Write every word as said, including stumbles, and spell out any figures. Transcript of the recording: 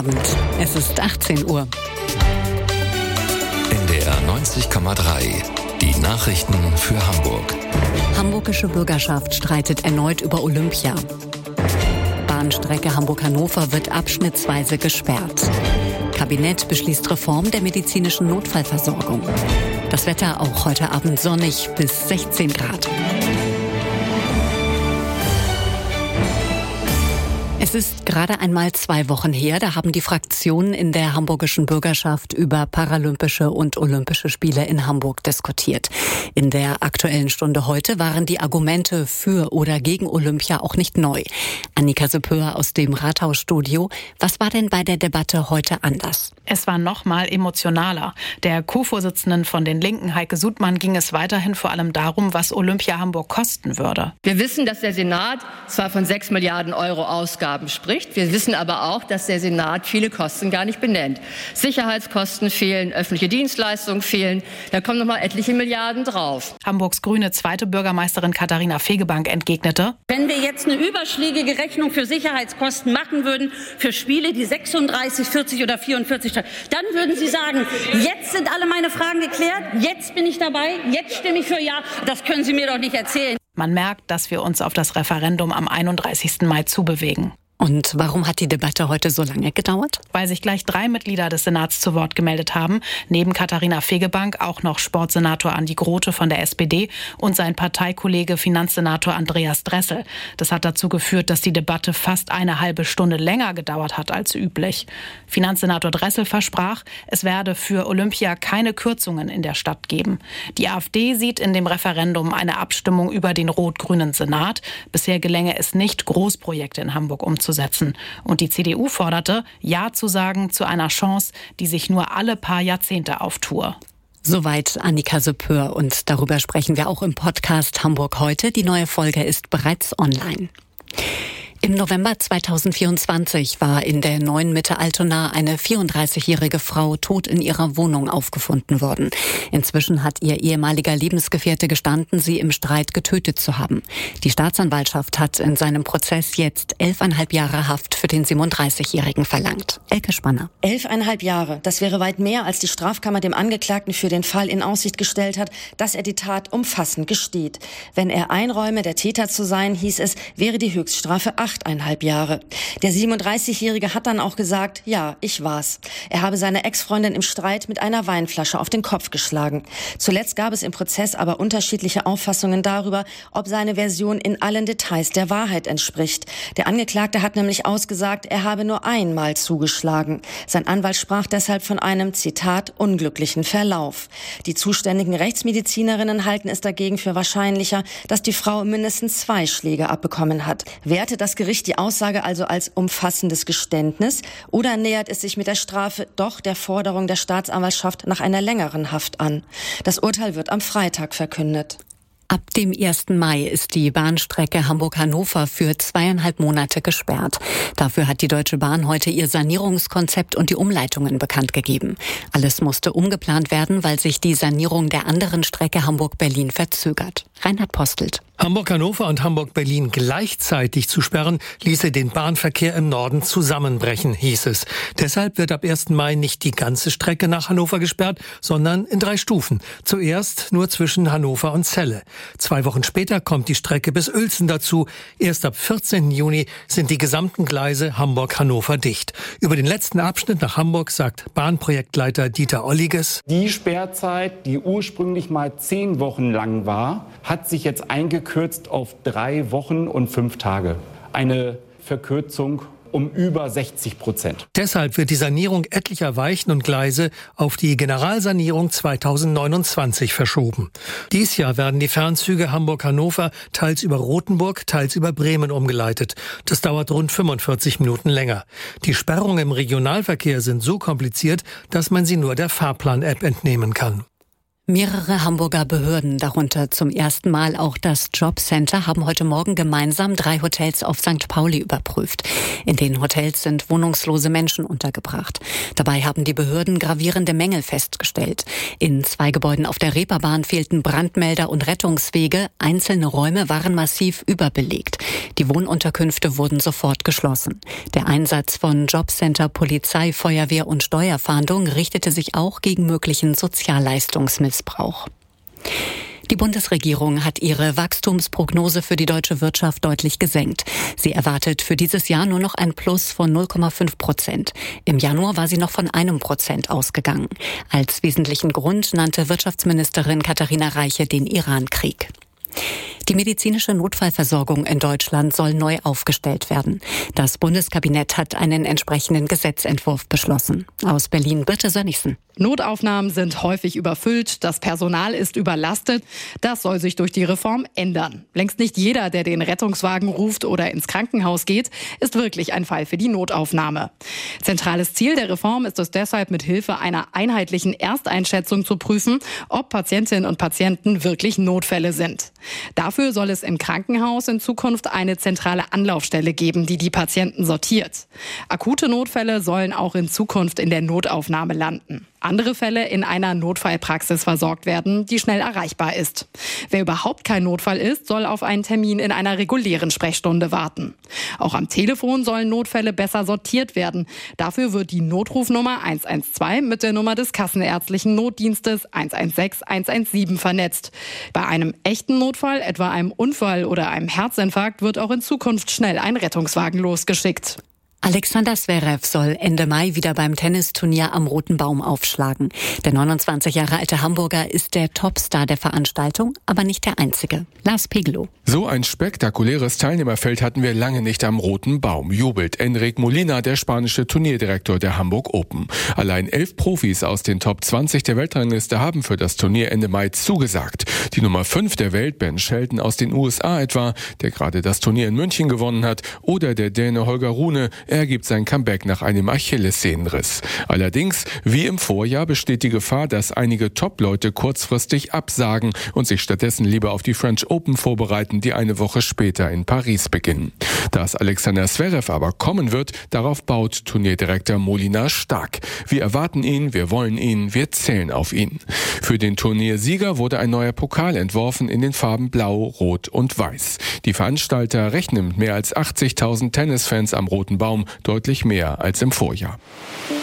Es ist achtzehn Uhr. N D R neunzig Komma drei. Die Nachrichten für Hamburg. Hamburgische Bürgerschaft streitet erneut über Olympia. Bahnstrecke Hamburg-Hannover wird abschnittsweise gesperrt. Kabinett beschließt Reform der medizinischen Notfallversorgung. Das Wetter auch heute Abend sonnig bis sechzehn Grad. Es ist gerade einmal zwei Wochen her, da haben die Fraktionen in der hamburgischen Bürgerschaft über Paralympische und Olympische Spiele in Hamburg diskutiert. In der Aktuellen Stunde heute waren die Argumente für oder gegen Olympia auch nicht neu. Annika Seppöer aus dem Rathausstudio. Was war denn bei der Debatte heute anders? Es war noch mal emotionaler. Der Co-Vorsitzenden von den Linken, Heike Sudmann, ging es weiterhin vor allem darum, was Olympia Hamburg kosten würde. Wir wissen, dass der Senat zwar von sechs Milliarden Euro Ausgaben spricht. Wir wissen aber auch, dass der Senat viele Kosten gar nicht benennt. Sicherheitskosten fehlen, öffentliche Dienstleistungen fehlen. Da kommen noch mal etliche Milliarden drauf. Hamburgs grüne zweite Bürgermeisterin Katharina Fegebank entgegnete: Wenn wir jetzt eine überschlägige Rechnung für Sicherheitskosten machen würden, für Spiele, die sechsunddreißig, vierzig oder vierundvierzig, dann würden Sie sagen, jetzt sind alle meine Fragen geklärt, jetzt bin ich dabei, jetzt stimme ich für Ja. Das können Sie mir doch nicht erzählen. Man merkt, dass wir uns auf das Referendum am einunddreißigsten Mai zubewegen. Und warum hat die Debatte heute so lange gedauert? Weil sich gleich drei Mitglieder des Senats zu Wort gemeldet haben. Neben Katharina Fegebank auch noch Sportsenator Andi Grote von der S P D und sein Parteikollege Finanzsenator Andreas Dressel. Das hat dazu geführt, dass die Debatte fast eine halbe Stunde länger gedauert hat als üblich. Finanzsenator Dressel versprach, es werde für Olympia keine Kürzungen in der Stadt geben. Die AfD sieht in dem Referendum eine Abstimmung über den rot-grünen Senat. Bisher gelänge es nicht, Großprojekte in Hamburg umzusetzen. Und die C D U forderte, Ja zu sagen zu einer Chance, die sich nur alle paar Jahrzehnte auftue. Soweit Annika Seppöer, und darüber sprechen wir auch im Podcast Hamburg heute. Die neue Folge ist bereits online. Im November zweitausendvierundzwanzig war in der neuen Mitte Altona eine vierunddreißigjährige Frau tot in ihrer Wohnung aufgefunden worden. Inzwischen hat ihr ehemaliger Lebensgefährte gestanden, sie im Streit getötet zu haben. Die Staatsanwaltschaft hat in seinem Prozess jetzt elfeinhalb Jahre Haft für den siebenunddreißigjährigen verlangt. Elke Spanner. Elfeinhalb Jahre, das wäre weit mehr, als die Strafkammer dem Angeklagten für den Fall in Aussicht gestellt hat, dass er die Tat umfassend gesteht. Wenn er einräume, der Täter zu sein, hieß es, wäre die Höchststrafe achteinhalb Jahre. Der siebenunddreißigjährige hat dann auch gesagt, ja, ich war's. Er habe seine Ex-Freundin im Streit mit einer Weinflasche auf den Kopf geschlagen. Zuletzt gab es im Prozess aber unterschiedliche Auffassungen darüber, ob seine Version in allen Details der Wahrheit entspricht. Der Angeklagte hat nämlich ausgesagt, er habe nur einmal zugeschlagen. Sein Anwalt sprach deshalb von einem, Zitat, unglücklichen Verlauf. Die zuständigen Rechtsmedizinerinnen halten es dagegen für wahrscheinlicher, dass die Frau mindestens zwei Schläge abbekommen hat. Wertet das Gericht die Aussage also als umfassendes Geständnis oder nähert es sich mit der Strafe doch der Forderung der Staatsanwaltschaft nach einer längeren Haft an? Das Urteil wird am Freitag verkündet. Ab dem ersten Mai ist die Bahnstrecke Hamburg-Hannover für zweieinhalb Monate gesperrt. Dafür hat die Deutsche Bahn heute ihr Sanierungskonzept und die Umleitungen bekannt gegeben. Alles musste umgeplant werden, weil sich die Sanierung der anderen Strecke Hamburg-Berlin verzögert. Reinhard Postelt. Hamburg-Hannover und Hamburg-Berlin gleichzeitig zu sperren, ließe den Bahnverkehr im Norden zusammenbrechen, hieß es. Deshalb wird ab ersten Mai nicht die ganze Strecke nach Hannover gesperrt, sondern in drei Stufen. Zuerst nur zwischen Hannover und Celle. Zwei Wochen später kommt die Strecke bis Uelzen dazu. Erst ab vierzehnten Juni sind die gesamten Gleise Hamburg-Hannover dicht. Über den letzten Abschnitt nach Hamburg sagt Bahnprojektleiter Dieter Olliges: Die Sperrzeit, die ursprünglich mal zehn Wochen lang war, hat sich jetzt eingekürzt auf drei Wochen und fünf Tage. Eine Verkürzung um über sechzig Prozent. Deshalb wird die Sanierung etlicher Weichen und Gleise auf die Generalsanierung zweitausendneunundzwanzig verschoben. Dies Jahr werden die Fernzüge Hamburg-Hannover teils über Rothenburg, teils über Bremen umgeleitet. Das dauert rund fünfundvierzig Minuten länger. Die Sperrungen im Regionalverkehr sind so kompliziert, dass man sie nur der Fahrplan-App entnehmen kann. Mehrere Hamburger Behörden, darunter zum ersten Mal auch das Jobcenter, haben heute Morgen gemeinsam drei Hotels auf Sankt Pauli überprüft. In den Hotels sind wohnungslose Menschen untergebracht. Dabei haben die Behörden gravierende Mängel festgestellt. In zwei Gebäuden auf der Reeperbahn fehlten Brandmelder und Rettungswege. Einzelne Räume waren massiv überbelegt. Die Wohnunterkünfte wurden sofort geschlossen. Der Einsatz von Jobcenter, Polizei, Feuerwehr und Steuerfahndung richtete sich auch gegen möglichen Sozialleistungsmissbrauch. Brauch. Die Bundesregierung hat ihre Wachstumsprognose für die deutsche Wirtschaft deutlich gesenkt. Sie erwartet für dieses Jahr nur noch ein Plus von null Komma fünf Prozent. Im Januar war sie noch von einem Prozent ausgegangen. Als wesentlichen Grund nannte Wirtschaftsministerin Katharina Reiche den Iran-Krieg. Die medizinische Notfallversorgung in Deutschland soll neu aufgestellt werden. Das Bundeskabinett hat einen entsprechenden Gesetzentwurf beschlossen. Aus Berlin Birte Sönnigsen. Notaufnahmen sind häufig überfüllt, das Personal ist überlastet. Das soll sich durch die Reform ändern. Längst nicht jeder, der den Rettungswagen ruft oder ins Krankenhaus geht, ist wirklich ein Fall für die Notaufnahme. Zentrales Ziel der Reform ist es deshalb, mit Hilfe einer einheitlichen Ersteinschätzung zu prüfen, ob Patientinnen und Patienten wirklich Notfälle sind. Dafür soll es im Krankenhaus in Zukunft eine zentrale Anlaufstelle geben, die die Patienten sortiert. Akute Notfälle sollen auch in Zukunft in der Notaufnahme landen. Andere Fälle in einer Notfallpraxis versorgt werden, die schnell erreichbar ist. Wer überhaupt kein Notfall ist, soll auf einen Termin in einer regulären Sprechstunde warten. Auch am Telefon sollen Notfälle besser sortiert werden. Dafür wird die Notrufnummer eins eins zwei mit der Nummer des kassenärztlichen Notdienstes eins eins sechs eins eins sieben vernetzt. Bei einem echten Notfall, etwa einem Unfall oder einem Herzinfarkt, wird auch in Zukunft schnell ein Rettungswagen losgeschickt. Alexander Zverev soll Ende Mai wieder beim Tennisturnier am Roten Baum aufschlagen. Der neunundzwanzig Jahre alte Hamburger ist der Topstar der Veranstaltung, aber nicht der einzige. Lars Pegelow. So ein spektakuläres Teilnehmerfeld hatten wir lange nicht am Roten Baum, jubelt Enric Molina, der spanische Turnierdirektor der Hamburg Open. Allein elf Profis aus den Top zwanzig der Weltrangliste haben für das Turnier Ende Mai zugesagt. Die Nummer fünf der Welt, Ben Shelton aus den U S A etwa, der gerade das Turnier in München gewonnen hat, oder der Däne Holger Rune. Er gibt sein Comeback nach einem Achillessehnenriss. Allerdings, wie im Vorjahr, besteht die Gefahr, dass einige Top-Leute kurzfristig absagen und sich stattdessen lieber auf die French Open vorbereiten, die eine Woche später in Paris beginnen. Dass Alexander Zverev aber kommen wird, darauf baut Turnierdirektor Molina stark. Wir erwarten ihn, wir wollen ihn, wir zählen auf ihn. Für den Turniersieger wurde ein neuer Pokal entworfen in den Farben Blau, Rot und Weiß. Die Veranstalter rechnen mit mehr als achtzigtausend Tennisfans am Roten Baum, deutlich mehr als im Vorjahr.